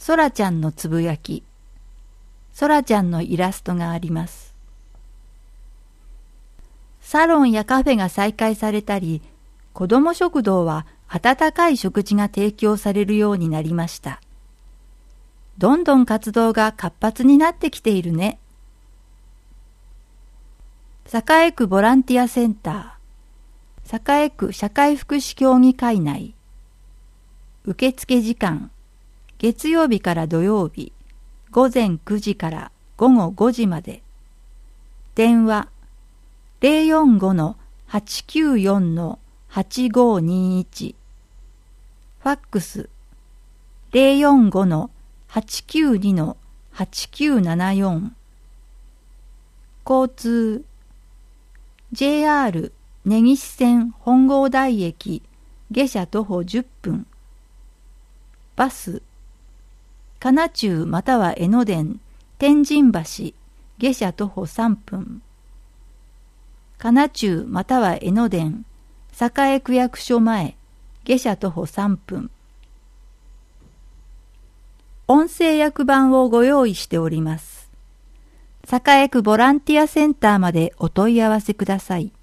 そらちゃんのつぶやき。そらちゃんのイラストがあります。サロンやカフェが再開されたり、子ども食堂は温かい食事が提供されるようになりました。どんどん活動が活発になってきているね。栄区ボランティアセンター、栄区社会福祉協議会内。受付時間、月曜日から土曜日、午前9時から午後5時まで。電話、045-894-8521。ファックス、045-892-8974。交通、JR 根岸線本郷台駅下車徒歩10分。バス、神奈中または江ノ電天神橋下車徒歩3分。神奈中または江ノ電栄区役所前下車徒歩3分。音声訳版をご用意しております。栄区ボランティアセンターまでお問い合わせください。